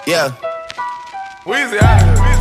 Yeah. Weezy out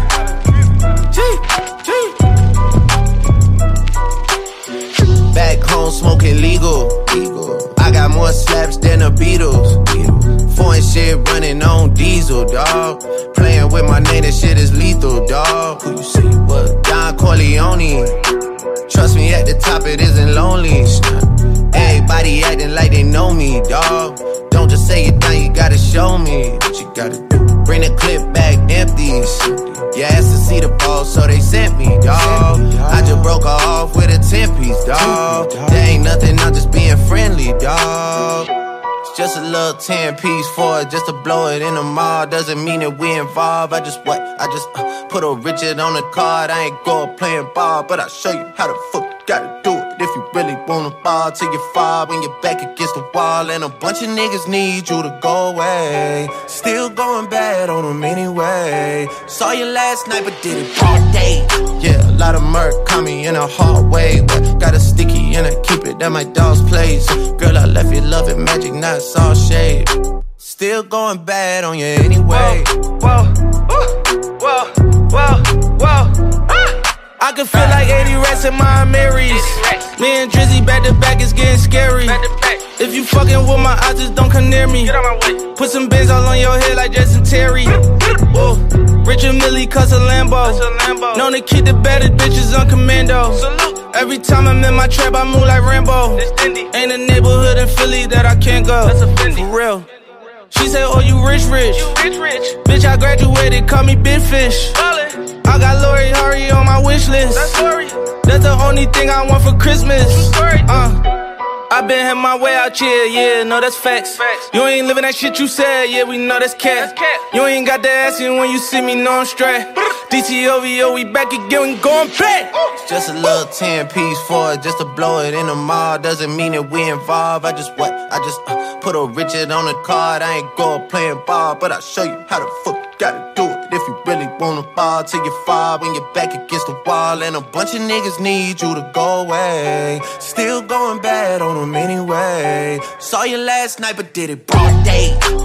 here. Back home smoking legal. I got more slaps than the Beatles. Foreign shit running on diesel, dawg. Playing with my name, that shit is lethal, dawg. Who you see? What? Don Corleone. Trust me, at the top it isn't lonely. Everybody acting like they know me, dawg. Don't just say it down, you gotta show me what you gotta do. Bring the clip back empty. You asked to see the ball, so they sent me, dawg. I just broke her off with a 10-piece, dawg. There ain't nothing, I'm just being friendly, dawg. It's just a little 10-piece for it, just to blow it in the mall. Doesn't mean that we involved. I just put a Richard on the card. I ain't go playing ball, but I'll show you how the fuck you gotta do it. If you really wanna fall till you fall when you're back against the wall. And a bunch of niggas need you to go away. Still going bad on them anyway. Saw you last night but did it all day. Yeah, a lot of murk caught me in a hard way. Got a sticky and I keep it at my dog's place. Girl, I left you loving magic, not all shade. Still going bad on you anyway. Whoa, whoa, whoa, whoa. I can feel like 80 rats in my Marys. Me and Drizzy back to back, it's getting scary. If you fucking with my eyes, just don't come near me. Get out my way. Put some bins all on your head like Jason Terry. Whoa. Richard Millie cuss a Lambo. Known to keep the baddest bitches on commando. Salute. Every time I'm in my trap, I move like Rambo. Ain't a neighborhood in Philly that I can't go. That's a Fendi. For real. She say, oh, you rich. You rich. Bitch, I graduated, call me Big Fish. Ballin'. I got Lori Harvey on my wish list. That's Lori. That's the only thing I want for Christmas. Story. I been had my way out here, yeah, no, that's facts. You ain't living that shit you said, yeah, we know that's cat. You ain't got the ass in when you see me, no, I'm straight. DTOVO, we back again, we going back. It's just a little 10-piece for it, just to blow it in the mall. Doesn't mean that we involved. I just put a Richard on the card. I ain't go playing ball, but I'll show you how the fuck you gotta do it. If you really wanna fall till you fall when you're back against the wall. And a bunch of niggas need you to go away. Still going bad on them anyway. Saw you last night but did it broad day.